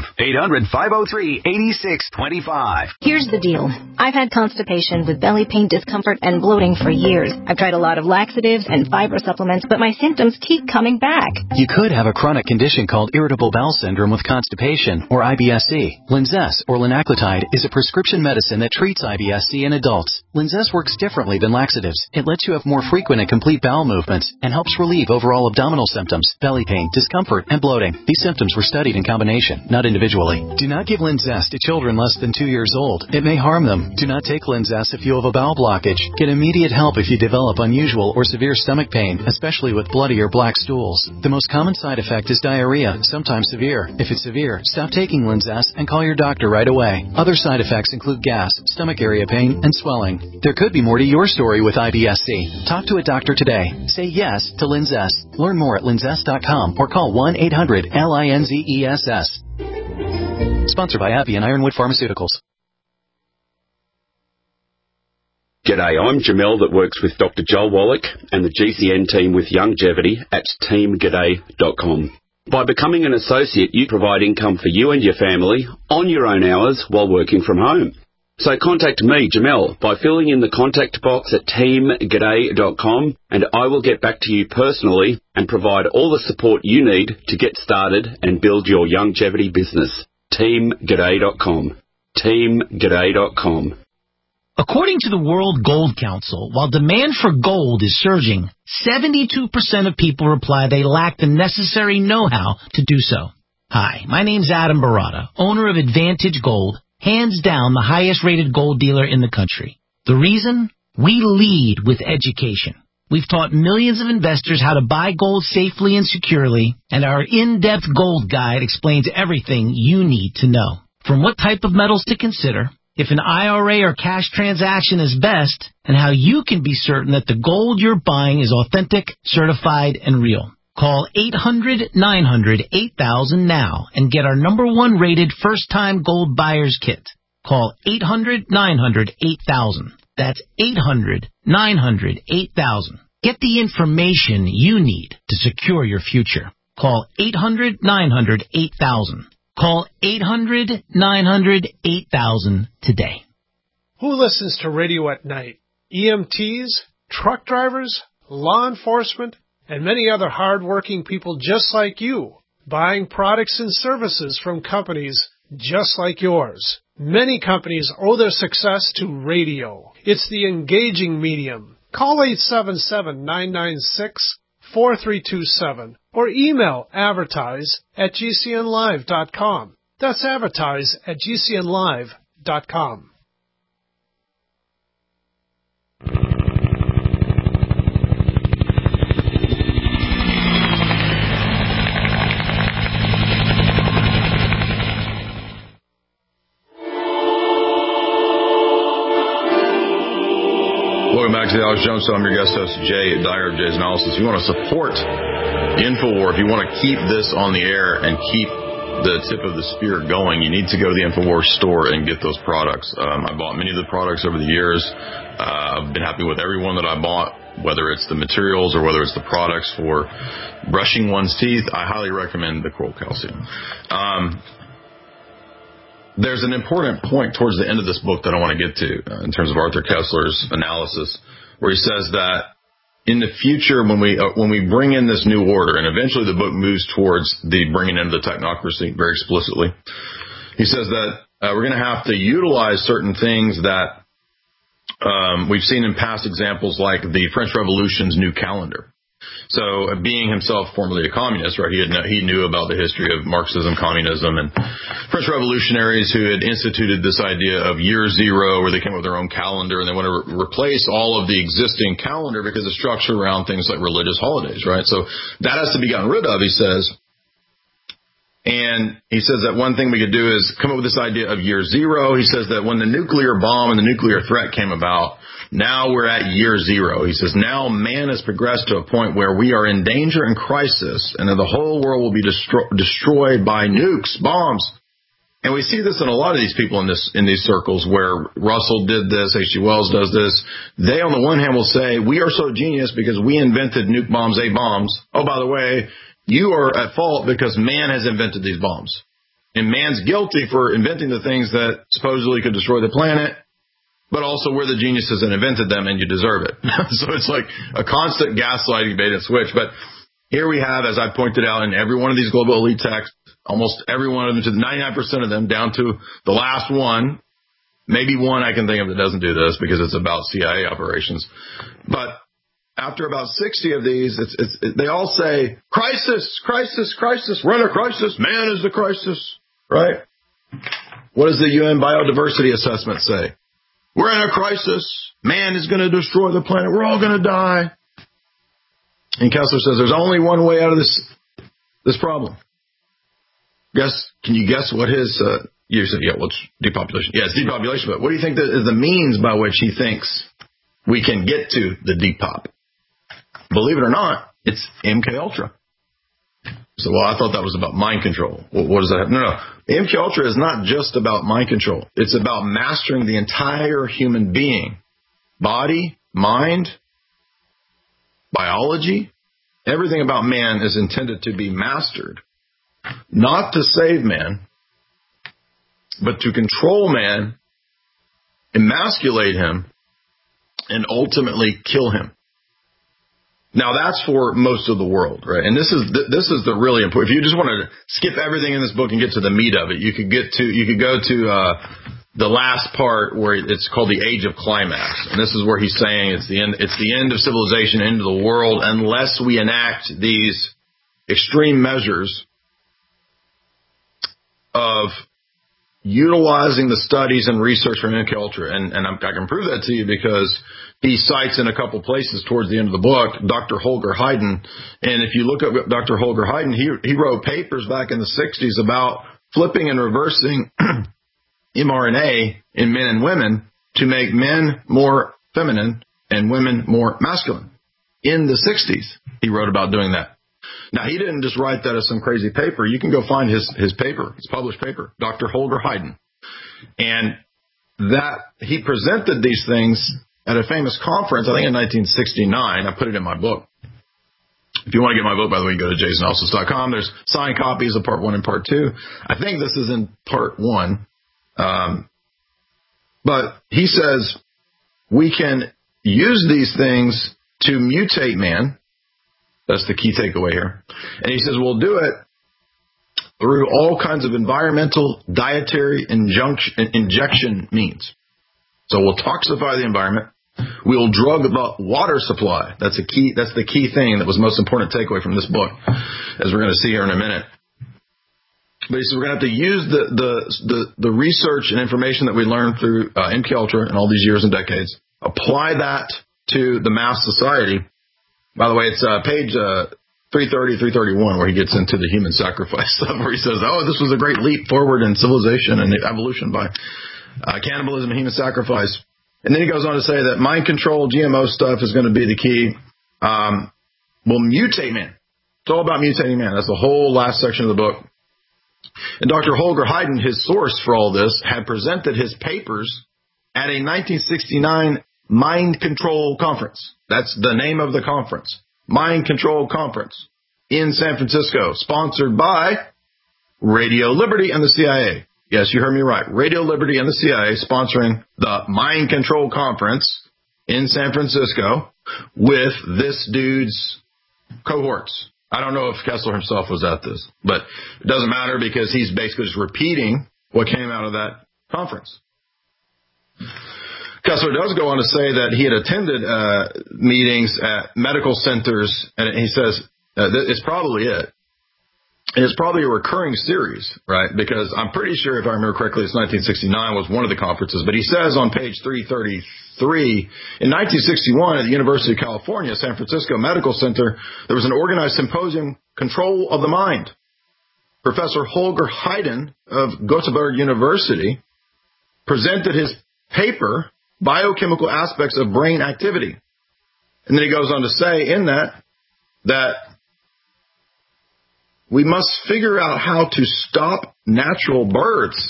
800-503-8625. Here's the deal. I've had constipation with belly pain, discomfort, and bloating for years. I've tried a lot of laxatives and fiber supplements, but my symptoms keep coming back. You could have a chronic condition called irritable bowel syndrome with constipation, or IBS-C. Linzess, or linaclotide, is a prescription medicine that treats IBS-C in adults. Linzess works differently than laxatives. It lets you have more frequent and complete bowel movements and helps relieve overall abdominal symptoms, belly pain, discomfort, and bloating. These symptoms were studied in combination, not individually. Do not give Linzess to children less than 2 years old. It may harm them. Do not take Linzess if you have a bowel blockage. Get immediate help if you develop unusual or severe stomach pain, especially with bloody or black stools. The most common side effect is diarrhea, sometimes severe. If it's severe, stop taking Linzess and call your doctor right away. Other side effects include gas, stomach area pain, and swelling. There could be more to your story with IBS-C. Talk to a doctor today. Say yes to Linzess. Learn more at linzess.com or call 1-800-LINZESS. Sponsored by AbbVie and Ironwood Pharmaceuticals. G'day, I'm Jamel that works with Dr. Joel Wallach and the GCN team with Longevity at teamg'day.com. By becoming an associate, you provide income for you and your family on your own hours while working from home. So contact me, Jamel, by filling in the contact box at teamg'day.com, and I will get back to you personally and provide all the support you need to get started and build your longevity business. teamg'day.com. teamg'day.com. According to the World Gold Council, while demand for gold is surging, 72% of people reply they lack the necessary know-how to do so. Hi, my name's Adam Barata, owner of Advantage Gold, hands down the highest-rated gold dealer in the country. The reason? We lead with education. We've taught millions of investors how to buy gold safely and securely, and our in-depth gold guide explains everything you need to know. From what type of metals to consider, if an IRA or cash transaction is best, and how you can be certain that the gold you're buying is authentic, certified, and real. Call 800-900-8000 now and get our #1 rated first-time gold buyer's kit. Call 800-900-8000. That's 800-900-8000. Get the information you need to secure your future. Call 800-900-8000. Call 800-900-8000 today. Who listens to radio at night? EMTs, truck drivers, law enforcement, and many other hard-working people just like you, buying products and services from companies just like yours. Many companies owe their success to radio. It's the engaging medium. Call 877-996-4327 or email advertise@gcnlive.com. That's advertise@gcnlive.com. Welcome back to the Alex Jones Show. I'm your guest host, Jay Dyer of Jay's Analysis. If you want to support InfoWar, if you want to keep this on the air and keep the tip of the spear going, you need to go to the InfoWar store and get those products. I bought many of the products over the years. I've been happy with every one that I bought, whether it's the materials or whether it's the products for brushing one's teeth. I highly recommend the Coral Calcium. There's an important point towards the end of this book that I want to get to in terms of Arthur Kessler's analysis, where he says that in the future, when we bring in this new order, and eventually the book moves towards the bringing in the technocracy very explicitly, he says that we're going to have to utilize certain things that we've seen in past examples, like the French Revolution's new calendar. So, being himself formerly a communist, right, he knew about the history of Marxism, communism, and French revolutionaries who had instituted this idea of year zero, where they came up with their own calendar, and they want to replace all of the existing calendar because it's structured around things like religious holidays, right? So that has to be gotten rid of, he says. And he says that one thing we could do is come up with this idea of year zero. He says that when the nuclear bomb and the nuclear threat came about, now we're at year zero. He says now man has progressed to a point where we are in danger and crisis, and that the whole world will be destroyed by nukes, bombs. And we see this in a lot of these people in these circles where Russell did this, H.G. Wells does this. They, on the one hand, will say, we are so genius because we invented nuke bombs, A-bombs. Oh, by the way, you are at fault because man has invented these bombs. And man's guilty for inventing the things that supposedly could destroy the planet, but also we're the geniuses that invented them and you deserve it. So it's like a constant gaslighting bait and switch. But here we have, as I pointed out, in every one of these global elite texts, almost every one of them, to 99% of them, down to the last one, maybe one I can think of that doesn't do this because it's about CIA operations. But after about 60 of these, they all say, crisis, crisis, crisis, we're in a crisis, man is the crisis, right? What does the UN Biodiversity Assessment say? We're in a crisis, man is going to destroy the planet, we're all going to die. And Kessler says there's only one way out of this problem. Can you guess what his, you said, yeah, well, it's depopulation. Yeah, it's depopulation, but what do you think that is the means by which he thinks we can get to the depop? Believe it or not, it's MKUltra. So, well, I thought that was about mind control. Well, what does that have? No. MKUltra is not just about mind control. It's about mastering the entire human being. Body, mind, biology, everything about man is intended to be mastered. Not to save man, but to control man, emasculate him, and ultimately kill him. Now that's for most of the world, right? And this is the really important. If you just want to skip everything in this book and get to the meat of it, you could go to the last part where it's called the Age of Climax, and this is where he's saying it's the end of civilization, end of the world, unless we enact these extreme measures of utilizing the studies and research from MKUltra. And I can prove that to you because he cites in a couple places towards the end of the book Dr. Holger Heiden. And if you look up Dr. Holger Heiden, he wrote papers back in the 60s about flipping and reversing mRNA in men and women to make men more feminine and women more masculine. In the 60s, he wrote about doing that. Now, he didn't just write that as some crazy paper. You can go find his paper, his published paper, Dr. Holger Heiden. And that he presented these things at a famous conference, I think in 1969. I put it in my book. If you want to get my book, by the way, you go to jasonelsis.com. There's signed copies of part 1 and part 2. I think this is in part 1. But he says we can use these things to mutate man. That's the key takeaway here. And he says we'll do it through all kinds of environmental, dietary, injection means. So we'll toxify the environment. We'll drug the water supply. That's the key thing that was the most important takeaway from this book, as we're going to see here in a minute. But he says we're going to have to use the research and information that we learned through MKUltra and all these years and decades, apply that to the mass society. By the way, it's page 330, 331, where he gets into the human sacrifice stuff, where he says, oh, this was a great leap forward in civilization and evolution by cannibalism and human sacrifice. And then he goes on to say that mind control, GMO stuff is going to be the key. Will mutate man. It's all about mutating man. That's the whole last section of the book. And Dr. Holger Heiden, his source for all this, had presented his papers at a 1969 Mind Control Conference. That's the name of the conference. Mind Control Conference in San Francisco, sponsored by Radio Liberty and the CIA. Yes, you heard me right. Radio Liberty and the CIA sponsoring the Mind Control Conference in San Francisco with this dude's cohorts. I don't know if Kessler himself was at this, but it doesn't matter because he's basically just repeating what came out of that conference. Kessler does go on to say that he had attended meetings at medical centers, and he says it's probably it. And it's probably a recurring series, right? Because I'm pretty sure, if I remember correctly, it's 1969 was one of the conferences. But he says on page 333, in 1961 at the University of California, San Francisco Medical Center, there was an organized symposium, Control of the Mind. Professor Holger Heiden of Göteborg University presented his paper, Biochemical Aspects of Brain Activity. And then he goes on to say in that We must figure out how to stop natural births.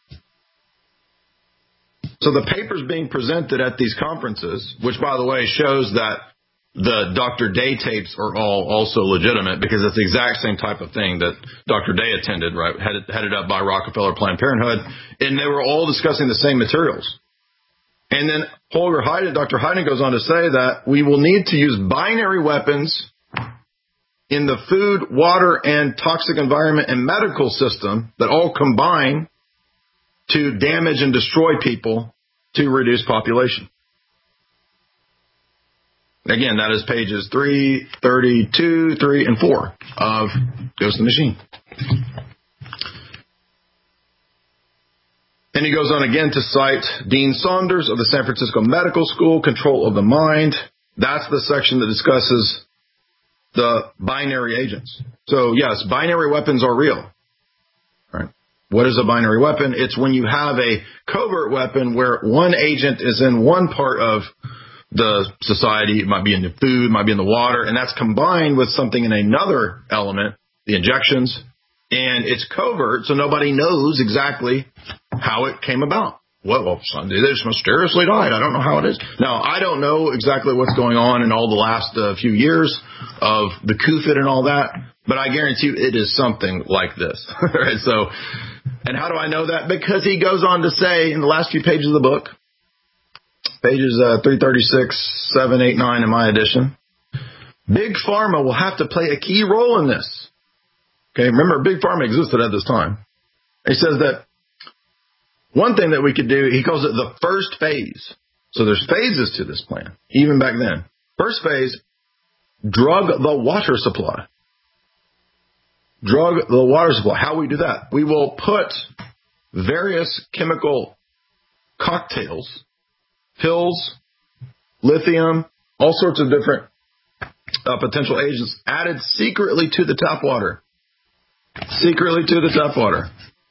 So the papers being presented at these conferences, which, by the way, shows that the Dr. Day tapes are all also legitimate, because it's the exact same type of thing that Dr. Day attended, right? Headed up by Rockefeller Planned Parenthood, and they were all discussing the same materials. And then Dr. Hyden goes on to say that we will need to use binary weapons in the food, water, and toxic environment and medical system that all combine to damage and destroy people to reduce population. Again, that is pages 332, 3, and 4 of Ghost in the Machine. And he goes on again to cite Dean Saunders of the San Francisco Medical School, Control of the Mind. That's the section that discusses the binary agents. So, yes, binary weapons are real. Right? What is a binary weapon? It's when you have a covert weapon where one agent is in one part of the society. It might be in the food, it might be in the water, and that's combined with something in another element, the injections, and it's covert, so nobody knows exactly how it came about. Well, Sunday they just mysteriously died. I don't know how it is. Now, I don't know exactly what's going on in all the last few years of the CUFID and all that, but I guarantee you it is something like this. Right? So, and how do I know that? Because he goes on to say in the last few pages of the book, pages 336, 7, 8, 9 in my edition, Big Pharma will have to play a key role in this. Okay, remember, Big Pharma existed at this time. He says that one thing that we could do, he calls it the first phase. So there's phases to this plan, even back then. First phase, drug the water supply. Drug the water supply. How we do that? We will put various chemical cocktails, pills, lithium, all sorts of different potential agents added secretly to the tap water. Secretly to the tap water.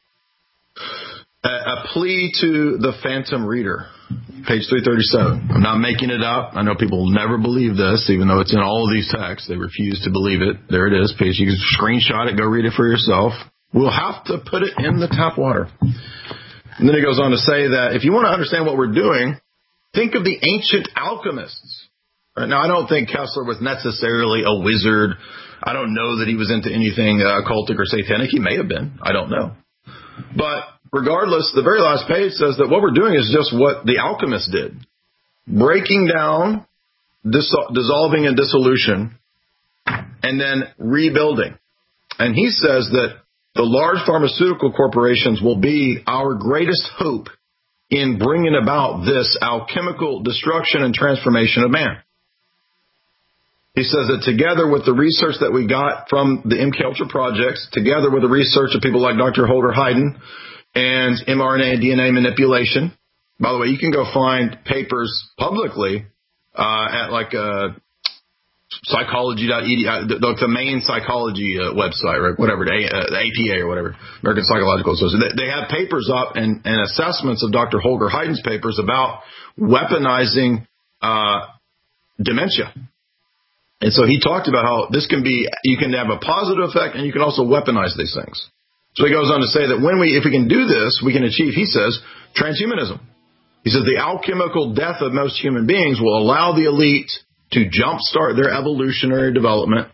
A plea to the phantom reader, page 337. I'm not making it up. I know people will never believe this, even though it's in all of these texts. They refuse to believe it. There it is, page. You can screenshot it, go read it for yourself. We'll have to put it in the tap water. And then he goes on to say that if you want to understand what we're doing, think of the ancient alchemists. Right? Now, I don't think Kessler was necessarily a wizard. I don't know that he was into anything occultic or satanic. He may have been. I don't know. But regardless, the very last page says that what we're doing is just what the alchemists did. Breaking down, dissolving and dissolution, and then rebuilding. And he says that the large pharmaceutical corporations will be our greatest hope in bringing about this alchemical destruction and transformation of man. He says that together with the research that we got from the MKUltra projects, together with the research of people like Dr. Holger Hyden and mRNA and DNA manipulation. By the way, you can go find papers publicly at like psychology.edu, the main psychology website, right? Whatever, the APA or whatever, American Psychological Association. They have papers up and assessments of Dr. Holger Hyden's papers about weaponizing dementia. And so he talked about how this can be, you can have a positive effect and you can also weaponize these things. So he goes on to say that if we can do this, we can achieve, he says, transhumanism. He says the alchemical death of most human beings will allow the elite to jumpstart their evolutionary development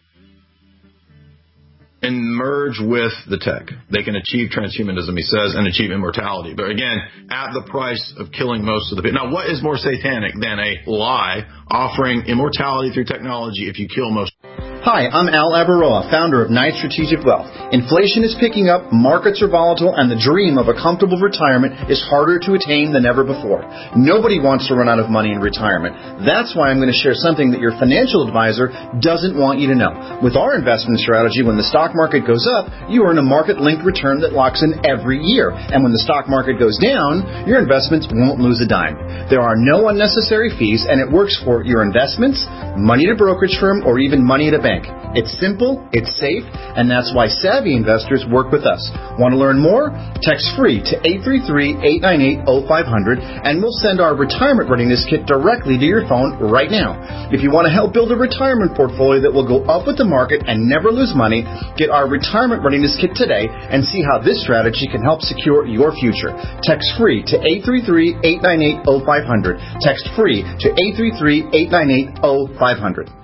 and merge with the tech. They can achieve transhumanism, he says, and achieve immortality. But again, at the price of killing most of the people. Now, what is more satanic than a lie offering immortality through technology if you kill most? Hi, I'm Al Abaroa, founder of Knight Strategic Wealth. Inflation is picking up, markets are volatile, and the dream of a comfortable retirement is harder to attain than ever before. Nobody wants to run out of money in retirement. That's why I'm going to share something that your financial advisor doesn't want you to know. With our investment strategy, when the stock market goes up, you earn a market-linked return that locks in every year. And when the stock market goes down, your investments won't lose a dime. There are no unnecessary fees, and it works for your investments, money at a brokerage firm, or even money at a bank. It's simple, it's safe, and that's why savvy investors work with us. Want to learn more? Text free to 833-898-0500 and we'll send our retirement readiness kit directly to your phone right now. If you want to help build a retirement portfolio that will go up with the market and never lose money, get our retirement readiness kit today and see how this strategy can help secure your future. Text free to 833-898-0500. Text free to 833-898-0500.